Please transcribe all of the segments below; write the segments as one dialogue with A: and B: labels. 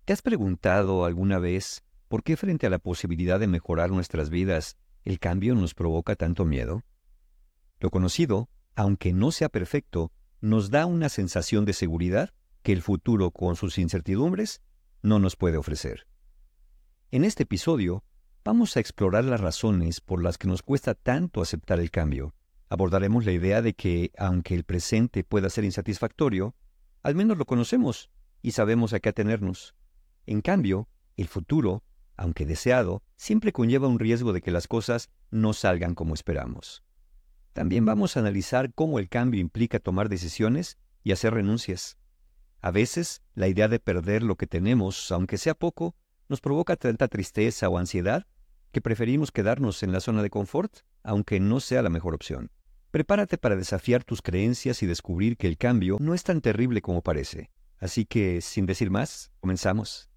A: ¿Te has preguntado alguna vez por qué frente a la posibilidad de mejorar nuestras vidas, el cambio nos provoca tanto miedo? Lo conocido, aunque no sea perfecto, nos da una sensación de seguridad que el futuro, con sus incertidumbres, no nos puede ofrecer. En este episodio, vamos a explorar las razones por las que nos cuesta tanto aceptar el cambio. Abordaremos la idea de que, aunque el presente pueda ser insatisfactorio, al menos lo conocemos y sabemos a qué atenernos. En cambio, el futuro, aunque deseado, siempre conlleva un riesgo de que las cosas no salgan como esperamos. También vamos a analizar cómo el cambio implica tomar decisiones y hacer renuncias. A veces, la idea de perder lo que tenemos, aunque sea poco, nos provoca tanta tristeza o ansiedad que preferimos quedarnos en la zona de confort, aunque no sea la mejor opción. Prepárate para desafiar tus creencias y descubrir que el cambio no es tan terrible como parece. Así que, sin decir más, comenzamos.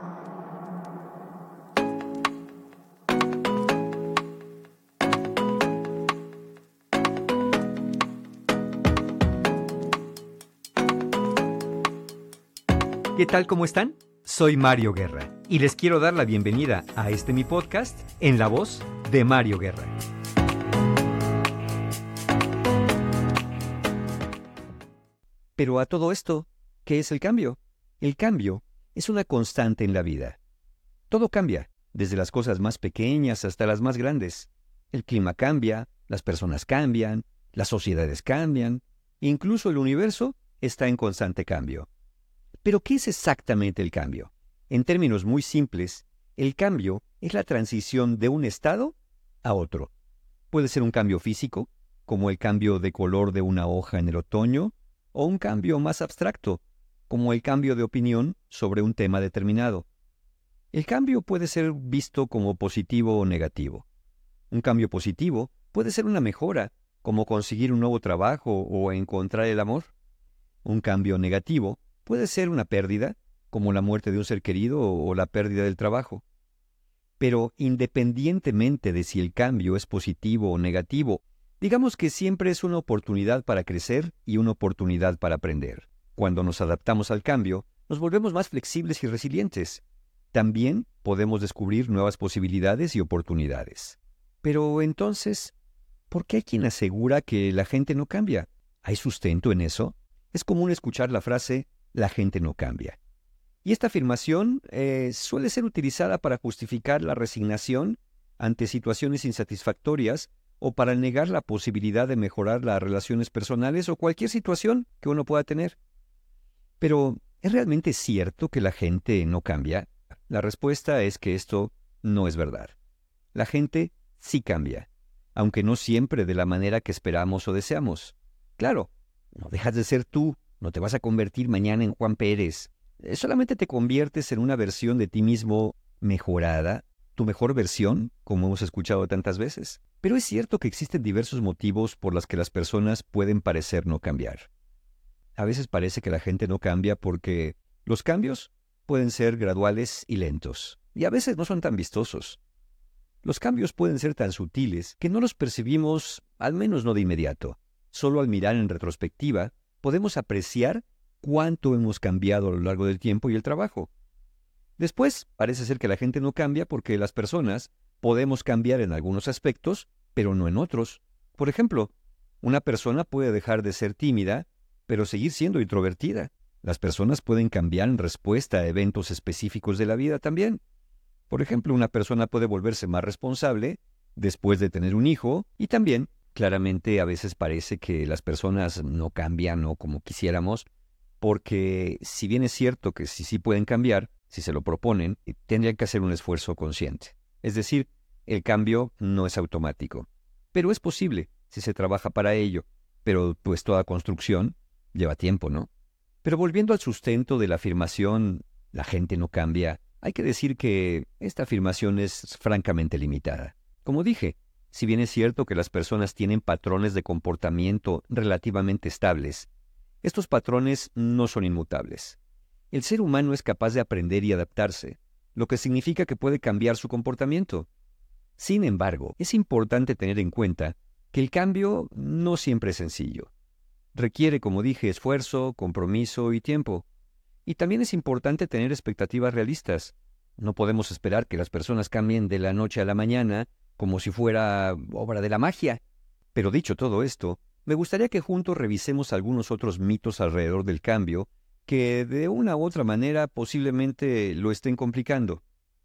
A: ¿Qué tal? ¿Cómo están? Soy Mario Guerra y les quiero dar la bienvenida a mi podcast en la voz de Mario Guerra. Pero a todo esto, ¿qué es el cambio? El cambio es una constante en la vida. Todo cambia, desde las cosas más pequeñas hasta las más grandes. El clima cambia, las personas cambian, las sociedades cambian, incluso el universo está en constante cambio. ¿Pero qué es exactamente el cambio? En términos muy simples, el cambio es la transición de un estado a otro. Puede ser un cambio físico, como el cambio de color de una hoja en el otoño, o un cambio más abstracto, como el cambio de opinión sobre un tema determinado. El cambio puede ser visto como positivo o negativo. Un cambio positivo puede ser una mejora, como conseguir un nuevo trabajo o encontrar el amor. Un cambio negativo puede ser una pérdida, como la muerte de un ser querido o la pérdida del trabajo. Pero independientemente de si el cambio es positivo o negativo, digamos que siempre es una oportunidad para crecer y una oportunidad para aprender. Cuando nos adaptamos al cambio, nos volvemos más flexibles y resilientes. También podemos descubrir nuevas posibilidades y oportunidades. Pero entonces, ¿por qué hay quien asegura que la gente no cambia? ¿Hay sustento en eso? Es común escuchar la frase "la gente no cambia". Y esta afirmación suele ser utilizada para justificar la resignación ante situaciones insatisfactorias o para negar la posibilidad de mejorar las relaciones personales o cualquier situación que uno pueda tener. Pero, ¿es realmente cierto que la gente no cambia? La respuesta es que esto no es verdad. La gente sí cambia, aunque no siempre de la manera que esperamos o deseamos. Claro, no dejas de ser tú. No te vas a convertir mañana en Juan Pérez. Solamente te conviertes en una versión de ti mismo mejorada, tu mejor versión, como hemos escuchado tantas veces. Pero es cierto que existen diversos motivos por los que las personas pueden parecer no cambiar. A veces parece que la gente no cambia porque los cambios pueden ser graduales y lentos, y a veces no son tan vistosos. Los cambios pueden ser tan sutiles que no los percibimos, al menos no de inmediato. Solo al mirar en retrospectiva, podemos apreciar cuánto hemos cambiado a lo largo del tiempo y el trabajo. Después, parece ser que la gente no cambia porque las personas podemos cambiar en algunos aspectos, pero no en otros. Por ejemplo, una persona puede dejar de ser tímida, pero seguir siendo introvertida. Las personas pueden cambiar en respuesta a eventos específicos de la vida también. Por ejemplo, una persona puede volverse más responsable después de tener un hijo y también claramente a veces parece que las personas no cambian o como quisiéramos, porque si bien es cierto que sí pueden cambiar, si se lo proponen, tendrían que hacer un esfuerzo consciente. Es decir, el cambio no es automático, pero es posible si se trabaja para ello. Pero pues toda construcción lleva tiempo, ¿no? Pero volviendo al sustento de la afirmación "la gente no cambia", hay que decir que esta afirmación es francamente limitada. Como dije, si bien es cierto que las personas tienen patrones de comportamiento relativamente estables, estos patrones no son inmutables. El ser humano es capaz de aprender y adaptarse, lo que significa que puede cambiar su comportamiento. Sin embargo, es importante tener en cuenta que el cambio no siempre es sencillo. Requiere, como dije, esfuerzo, compromiso y tiempo. Y también es importante tener expectativas realistas. No podemos esperar que las personas cambien de la noche a la mañana como si fuera obra de la magia. Pero dicho todo esto, me gustaría que juntos revisemos algunos otros mitos alrededor del cambio que de una u otra manera posiblemente lo estén complicando.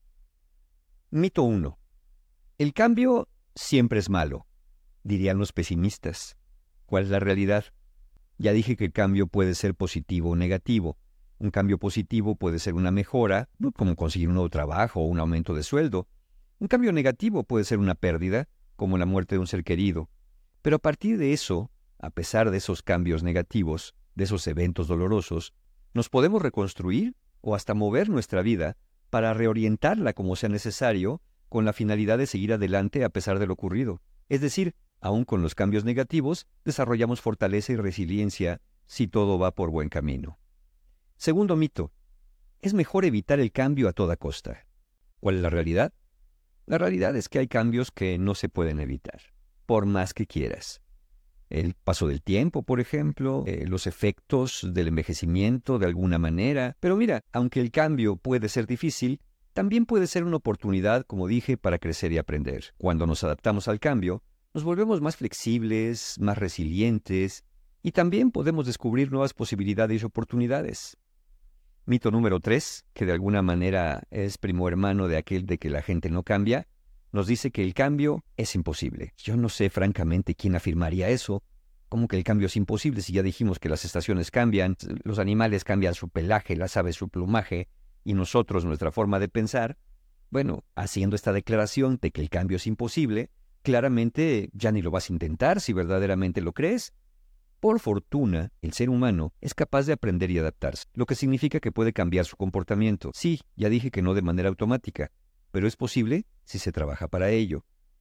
A: Mito 1. El cambio siempre es malo, dirían los pesimistas. ¿Cuál es la realidad? Ya dije que el cambio puede ser positivo o negativo. Un cambio positivo puede ser una mejora, como conseguir un nuevo trabajo o un aumento de sueldo. Un cambio negativo puede ser una pérdida, como la muerte de un ser querido. Pero a partir de eso, a pesar de esos cambios negativos, de esos eventos dolorosos, nos podemos reconstruir o hasta mover nuestra vida para reorientarla como sea necesario, con la finalidad de seguir adelante a pesar de lo ocurrido. Es decir, aun con los cambios negativos, desarrollamos fortaleza y resiliencia si todo va por buen camino. Segundo mito. Es mejor evitar el cambio a toda costa. ¿Cuál es la realidad? La realidad es que hay cambios que no se pueden evitar, por más que quieras. El paso del tiempo, por ejemplo, los efectos del envejecimiento de alguna manera. Pero mira, aunque el cambio puede ser difícil, también puede ser una oportunidad, como dije, para crecer y aprender. Cuando nos adaptamos al cambio, nos volvemos más flexibles, más resilientes, y también podemos descubrir nuevas posibilidades y oportunidades. Mito número 3, que de alguna manera es primo hermano de aquel de que la gente no cambia, nos dice que el cambio es imposible. Yo no sé francamente quién afirmaría eso. ¿Cómo que el cambio es imposible si ya dijimos que las estaciones cambian, los animales cambian su pelaje, las aves su plumaje, y nosotros nuestra forma de pensar? Bueno, haciendo esta declaración de que el cambio es imposible, claramente ya ni lo vas a intentar si verdaderamente lo crees. Por fortuna, el ser humano es capaz de aprender y adaptarse, lo que significa que puede cambiar su comportamiento. Sí, ya dije que no de manera automática, pero es posible si se trabaja para ello.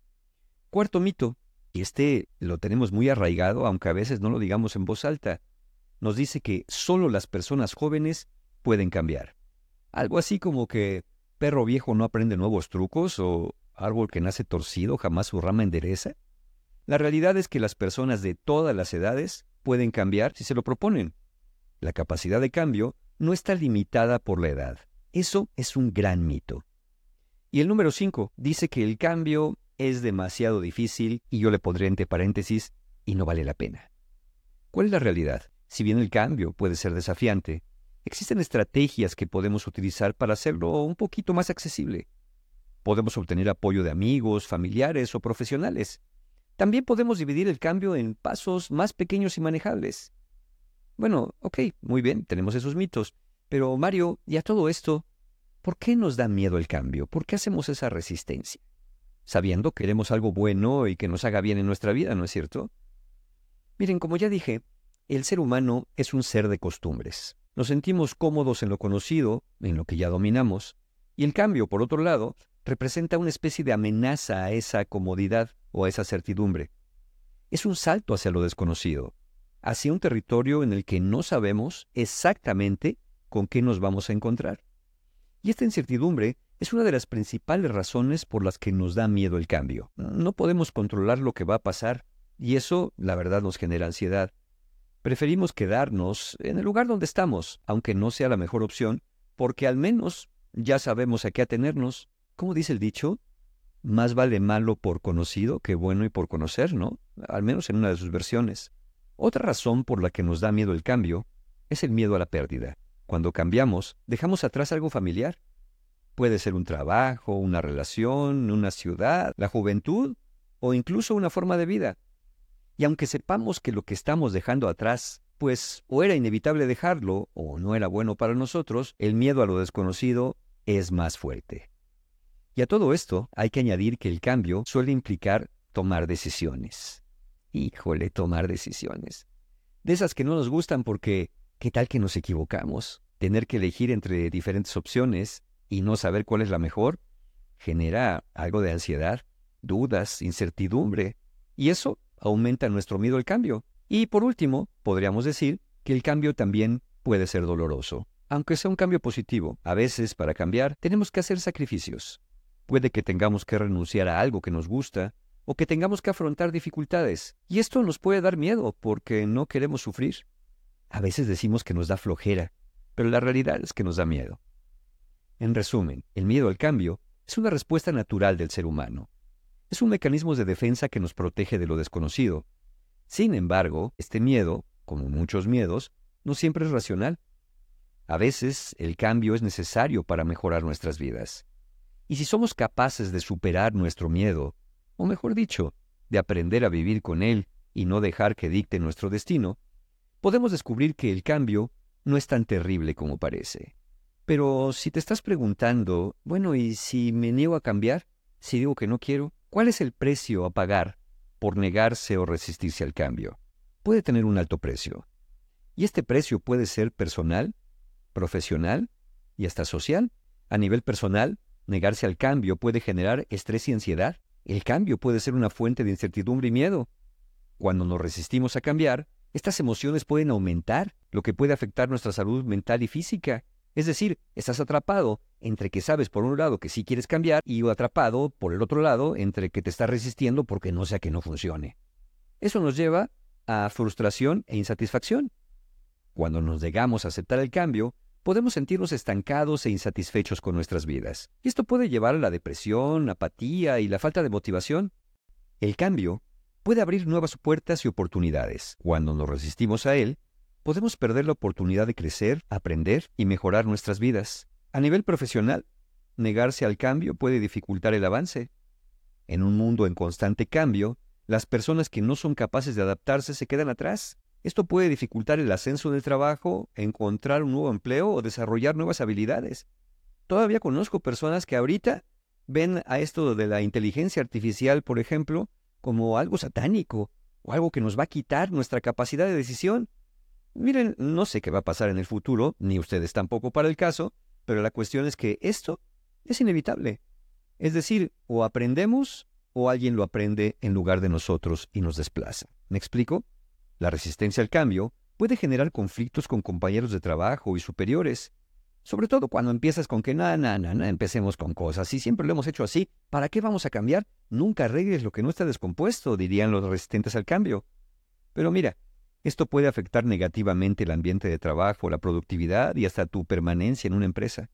A: Cuarto mito, y este lo tenemos muy arraigado, aunque a veces no lo digamos en voz alta, nos dice que solo las personas jóvenes pueden cambiar. Algo así como que perro viejo no aprende nuevos trucos o árbol que nace torcido jamás su rama endereza. La realidad es que las personas de todas las edades pueden cambiar si se lo proponen. La capacidad de cambio no está limitada por la edad. Eso es un gran mito. Y el número 5 dice que el cambio es demasiado difícil y yo le pondré entre paréntesis y no vale la pena. ¿Cuál es la realidad? Si bien el cambio puede ser desafiante, existen estrategias que podemos utilizar para hacerlo un poquito más accesible. Podemos obtener apoyo de amigos, familiares o profesionales. También podemos dividir el cambio en pasos más pequeños y manejables. Bueno, ok, muy bien, tenemos esos mitos. Pero Mario, y a todo esto, ¿por qué nos da miedo el cambio? ¿Por qué hacemos esa resistencia? Sabiendo que queremos algo bueno y que nos haga bien en nuestra vida, ¿no es cierto? Miren, como ya dije, el ser humano es un ser de costumbres. Nos sentimos cómodos en lo conocido, en lo que ya dominamos, y el cambio, por otro lado, representa una especie de amenaza a esa comodidad o a esa certidumbre. Es un salto hacia lo desconocido, hacia un territorio en el que no sabemos exactamente con qué nos vamos a encontrar. Y esta incertidumbre es una de las principales razones por las que nos da miedo el cambio. No podemos controlar lo que va a pasar, y eso, la verdad, nos genera ansiedad. Preferimos quedarnos en el lugar donde estamos, aunque no sea la mejor opción, porque al menos ya sabemos a qué atenernos. ¿Cómo dice el dicho? Más vale malo por conocido que bueno y por conocer, ¿no? Al menos en una de sus versiones. Otra razón por la que nos da miedo el cambio es el miedo a la pérdida. Cuando cambiamos, dejamos atrás algo familiar. Puede ser un trabajo, una relación, una ciudad, la juventud o incluso una forma de vida. Y aunque sepamos que lo que estamos dejando atrás, pues o era inevitable dejarlo o no era bueno para nosotros, el miedo a lo desconocido es más fuerte. Y a todo esto hay que añadir que el cambio suele implicar tomar decisiones. Híjole, tomar decisiones. De esas que no nos gustan porque, ¿qué tal que nos equivocamos? Tener que elegir entre diferentes opciones y no saber cuál es la mejor genera algo de ansiedad, dudas, incertidumbre. Y eso aumenta nuestro miedo al cambio. Y por último, podríamos decir que el cambio también puede ser doloroso. Aunque sea un cambio positivo, a veces para cambiar tenemos que hacer sacrificios. Puede que tengamos que renunciar a algo que nos gusta o que tengamos que afrontar dificultades. Y esto nos puede dar miedo porque no queremos sufrir. A veces decimos que nos da flojera. pero la realidad es que nos da miedo. En resumen, el miedo al cambio es una respuesta natural del ser humano. Es un mecanismo de defensa que nos protege de lo desconocido. Sin embargo, este miedo, como muchos miedos, no siempre es racional. A veces, el cambio es necesario para mejorar nuestras vidas. Y si somos capaces de superar nuestro miedo, o mejor dicho, de aprender a vivir con él y no dejar que dicte nuestro destino, podemos descubrir que el cambio no es tan terrible como parece. Pero si te estás preguntando, bueno, ¿y si me niego a cambiar? Si digo que no quiero, ¿cuál es el precio a pagar por negarse o resistirse al cambio? Puede tener un alto precio. Y este precio puede ser personal, profesional y hasta social. A nivel personal, negarse al cambio puede generar estrés y ansiedad. El cambio puede ser una fuente de incertidumbre y miedo. Cuando nos resistimos a cambiar, estas emociones pueden aumentar, lo que puede afectar nuestra salud mental y física. Es decir, estás atrapado entre que sabes por un lado que sí quieres cambiar y atrapado por el otro lado entre que te estás resistiendo porque no sea que no funcione. Eso nos lleva a frustración e insatisfacción. Cuando nos negamos a aceptar el cambio, podemos sentirnos estancados e insatisfechos con nuestras vidas. Y esto puede llevar a la depresión, apatía y la falta de motivación. El cambio puede abrir nuevas puertas y oportunidades. Cuando nos resistimos a él, podemos perder la oportunidad de crecer, aprender y mejorar nuestras vidas. A nivel profesional, negarse al cambio puede dificultar el avance. En un mundo en constante cambio, las personas que no son capaces de adaptarse se quedan atrás. Esto puede dificultar el ascenso en el trabajo, encontrar un nuevo empleo o desarrollar nuevas habilidades. Todavía conozco personas que ahorita ven a esto de la inteligencia artificial, por ejemplo, como algo satánico o algo que nos va a quitar nuestra capacidad de decisión. Miren, no sé qué va a pasar en el futuro, ni ustedes tampoco para el caso, pero la cuestión es que esto es inevitable. Es decir, o aprendemos o alguien lo aprende en lugar de nosotros y nos desplaza. ¿Me explico? La resistencia al cambio puede generar conflictos con compañeros de trabajo y superiores, sobre todo cuando empiezas con que empecemos con cosas, y siempre lo hemos hecho así, ¿para qué vamos a cambiar? Nunca arregles lo que no está descompuesto, dirían los resistentes al cambio. Pero mira, esto puede afectar negativamente el ambiente de trabajo, la productividad y hasta tu permanencia en una empresa.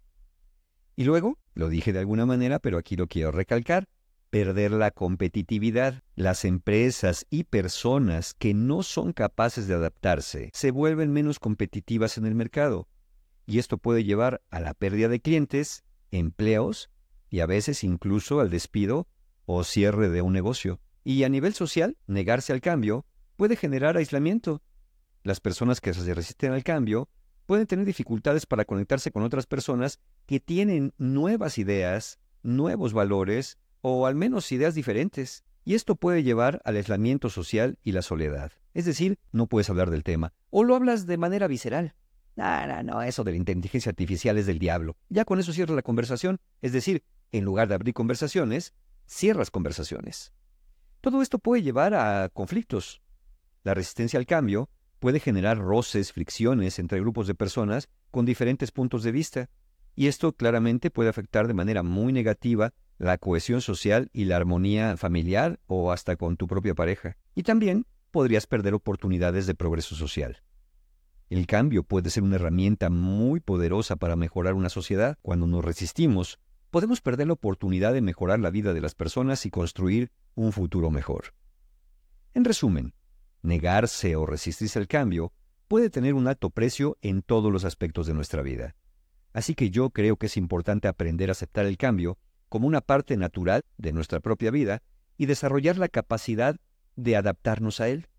A: Y luego, lo dije de alguna manera, pero aquí lo quiero recalcar, perder la competitividad. Las empresas y personas que no son capaces de adaptarse se vuelven menos competitivas en el mercado. Y esto puede llevar a la pérdida de clientes, empleos y a veces incluso al despido o cierre de un negocio. Y a nivel social, negarse al cambio puede generar aislamiento. Las personas que se resisten al cambio pueden tener dificultades para conectarse con otras personas que tienen nuevas ideas, nuevos valores o al menos ideas diferentes. Y esto puede llevar al aislamiento social y la soledad. Es decir, no puedes hablar del tema. O lo hablas de manera visceral. No, eso de la inteligencia artificial es del diablo. Ya con eso cierras la conversación. Es decir, en lugar de abrir conversaciones, cierras conversaciones. Todo esto puede llevar a conflictos. La resistencia al cambio puede generar roces, fricciones entre grupos de personas con diferentes puntos de vista. Y esto claramente puede afectar de manera muy negativa la cohesión social y la armonía familiar o hasta con tu propia pareja. Y también podrías perder oportunidades de progreso social. El cambio puede ser una herramienta muy poderosa para mejorar una sociedad. Cuando nos resistimos, podemos perder la oportunidad de mejorar la vida de las personas y construir un futuro mejor. En resumen, negarse o resistirse al cambio puede tener un alto precio en todos los aspectos de nuestra vida. Así que yo creo que es importante aprender a aceptar el cambio como una parte natural de nuestra propia vida y desarrollar la capacidad de adaptarnos a él.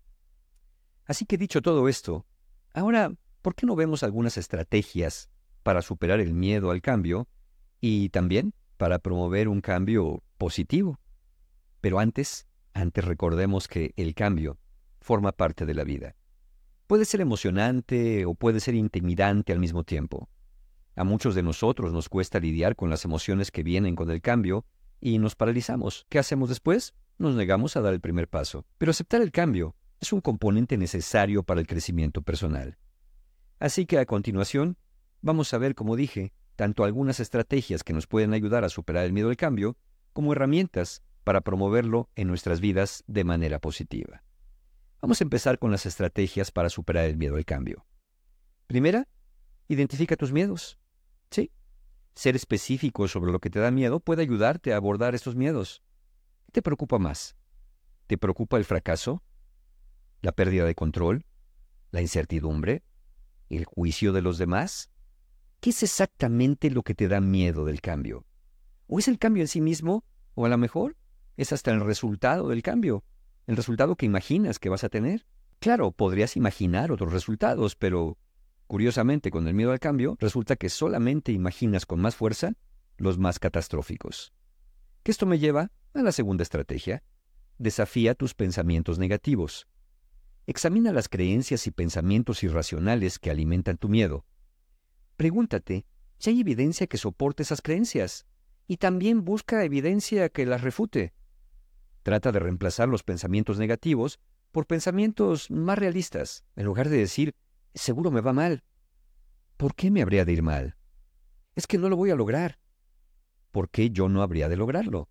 A: Así que dicho todo esto, ahora, ¿por qué no vemos algunas estrategias para superar el miedo al cambio y también para promover un cambio positivo? Pero antes recordemos que el cambio forma parte de la vida. Puede ser emocionante o puede ser intimidante al mismo tiempo. A muchos de nosotros nos cuesta lidiar con las emociones que vienen con el cambio y nos paralizamos. ¿Qué hacemos después? Nos negamos a dar el primer paso. Pero aceptar el cambio es un componente necesario para el crecimiento personal. Así que a continuación, vamos a ver, como dije, tanto algunas estrategias que nos pueden ayudar a superar el miedo al cambio, como herramientas para promoverlo en nuestras vidas de manera positiva. Vamos a empezar con las estrategias para superar el miedo al cambio. Primera, Identifica tus miedos. Sí. Ser específico sobre lo que te da miedo puede ayudarte a abordar estos miedos. ¿Qué te preocupa más? ¿Te preocupa el fracaso? ¿La pérdida de control? ¿La incertidumbre? ¿El juicio de los demás? ¿Qué es exactamente lo que te da miedo del cambio? ¿O es el cambio en sí mismo? ¿O a lo mejor es hasta el resultado del cambio? ¿El resultado que imaginas que vas a tener? Claro, podrías imaginar otros resultados, pero curiosamente con el miedo al cambio, resulta que solamente imaginas con más fuerza los más catastróficos. Que esto me lleva a la segunda estrategia. Desafía tus pensamientos negativos. Examina las creencias y pensamientos irracionales que alimentan tu miedo. Pregúntate si hay evidencia que soporte esas creencias y también busca evidencia que las refute. Trata de reemplazar los pensamientos negativos por pensamientos más realistas. En lugar de decir, seguro me va mal. ¿Por qué me habría de ir mal? Es que no lo voy a lograr. ¿Por qué yo no habría de lograrlo?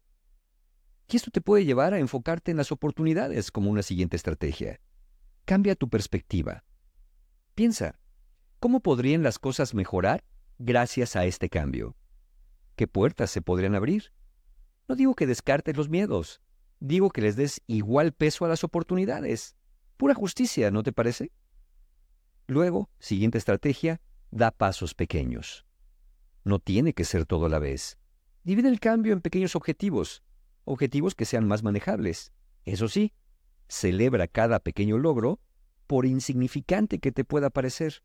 A: Y esto te puede llevar a enfocarte en las oportunidades como una siguiente estrategia. Cambia tu perspectiva. Piensa, ¿cómo podrían las cosas mejorar gracias a este cambio? ¿Qué puertas se podrían abrir? No digo que descartes los miedos, digo que les des igual peso a las oportunidades. Pura justicia, ¿no te parece? Luego, siguiente estrategia, da pasos pequeños. No tiene que ser todo a la vez. Divide el cambio en pequeños objetivos que sean más manejables. Eso sí, celebra cada pequeño logro, por insignificante que te pueda parecer.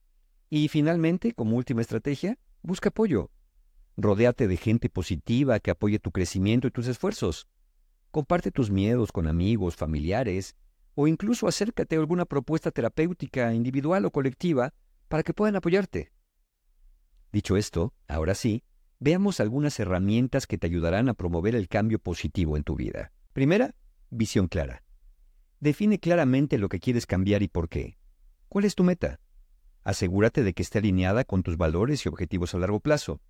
A: Y finalmente, como última estrategia, busca apoyo. Rodéate de gente positiva que apoye tu crecimiento y tus esfuerzos. Comparte tus miedos con amigos, familiares, o incluso acércate a alguna propuesta terapéutica individual o colectiva para que puedan apoyarte. Dicho esto, ahora sí, veamos algunas herramientas que te ayudarán a promover el cambio positivo en tu vida. Primera, visión clara. Define claramente lo que quieres cambiar y por qué. ¿Cuál es tu meta? Asegúrate de que esté alineada con tus valores y objetivos a largo plazo.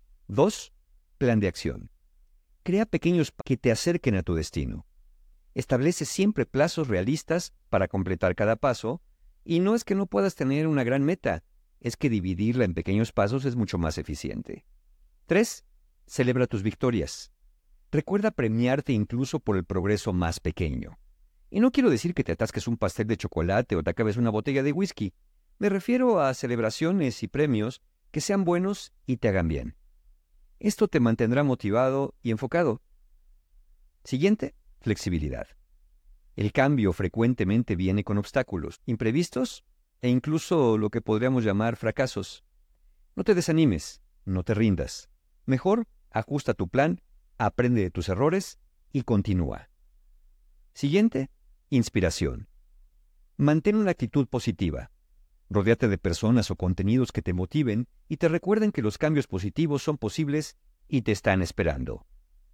A: 2. Plan de acción. Crea pequeños pasos que te acerquen a tu destino. Establece siempre plazos realistas para completar cada paso, y no es que no puedas tener una gran meta, es que dividirla en pequeños pasos es mucho más eficiente. 3. Celebra tus victorias. Recuerda premiarte incluso por el progreso más pequeño. Y no quiero decir que te atasques un pastel de chocolate o te acabes una botella de whisky. Me refiero a celebraciones y premios que sean buenos y te hagan bien. Esto te mantendrá motivado y enfocado. Siguiente, flexibilidad. El cambio frecuentemente viene con obstáculos, imprevistos e incluso lo que podríamos llamar fracasos. No te desanimes, no te rindas. Mejor, ajusta tu plan, aprende de tus errores y continúa. Siguiente, inspiración. Mantén una actitud positiva. Rodéate de personas o contenidos que te motiven y te recuerden que los cambios positivos son posibles y te están esperando.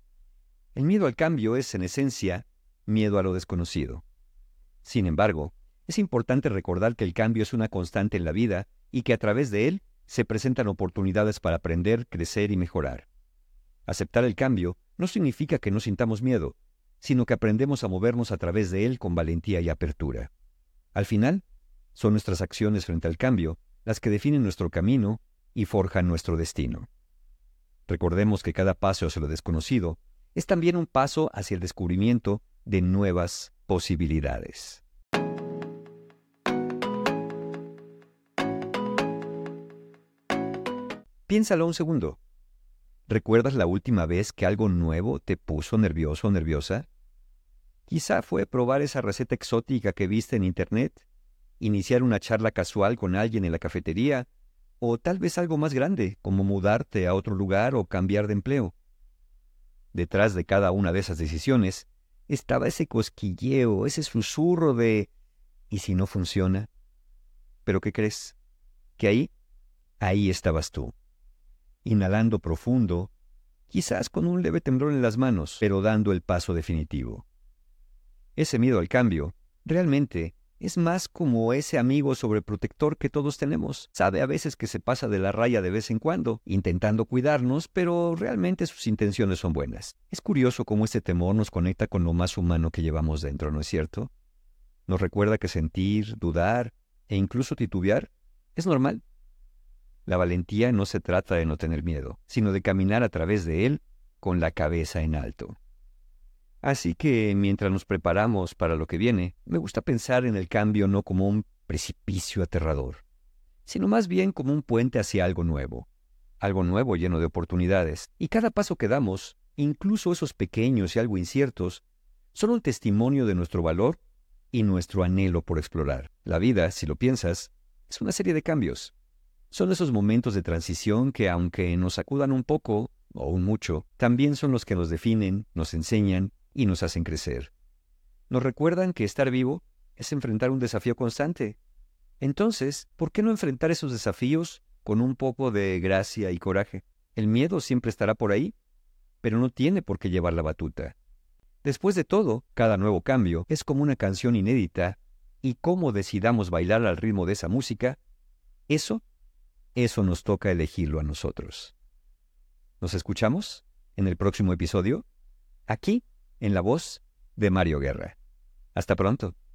A: El miedo al cambio es, en esencia, miedo a lo desconocido. Sin embargo, es importante recordar que el cambio es una constante en la vida y que a través de él se presentan oportunidades para aprender, crecer y mejorar. Aceptar el cambio no significa que no sintamos miedo, sino que aprendemos a movernos a través de él con valentía y apertura. Al final, son nuestras acciones frente al cambio las que definen nuestro camino y forjan nuestro destino. Recordemos que cada paso hacia lo desconocido es también un paso hacia el descubrimiento de nuevas posibilidades. Piénsalo un segundo. ¿Recuerdas la última vez que algo nuevo te puso nervioso o nerviosa? Quizá fue probar esa receta exótica que viste en internet, iniciar una charla casual con alguien en la cafetería, o tal vez algo más grande, como mudarte a otro lugar o cambiar de empleo. Detrás de cada una de esas decisiones estaba ese cosquilleo, ese susurro de ¿y si no funciona? ¿Pero qué crees? Que ahí estabas tú, inhalando profundo, quizás con un leve temblor en las manos, pero dando el paso definitivo. Ese miedo al cambio, realmente, es más como ese amigo sobreprotector que todos tenemos. Sabe a veces que se pasa de la raya de vez en cuando, intentando cuidarnos, pero realmente sus intenciones son buenas. Es curioso cómo este temor nos conecta con lo más humano que llevamos dentro, ¿no es cierto? Nos recuerda que sentir, dudar e incluso titubear es normal. La valentía no se trata de no tener miedo, sino de caminar a través de él con la cabeza en alto. Así que, mientras nos preparamos para lo que viene, me gusta pensar en el cambio no como un precipicio aterrador, sino más bien como un puente hacia algo nuevo lleno de oportunidades. Y cada paso que damos, incluso esos pequeños y algo inciertos, son un testimonio de nuestro valor y nuestro anhelo por explorar. La vida, si lo piensas, es una serie de cambios. Son esos momentos de transición que, aunque nos sacudan un poco o un mucho, también son los que nos definen, nos enseñan y nos hacen crecer. Nos recuerdan que estar vivo es enfrentar un desafío constante. Entonces, ¿por qué no enfrentar esos desafíos con un poco de gracia y coraje? El miedo siempre estará por ahí, pero no tiene por qué llevar la batuta. Después de todo, cada nuevo cambio es como una canción inédita, y cómo decidamos bailar al ritmo de esa música, eso nos toca elegirlo a nosotros. ¿Nos escuchamos en el próximo episodio? Aquí, en la voz de Mario Guerra. Hasta pronto.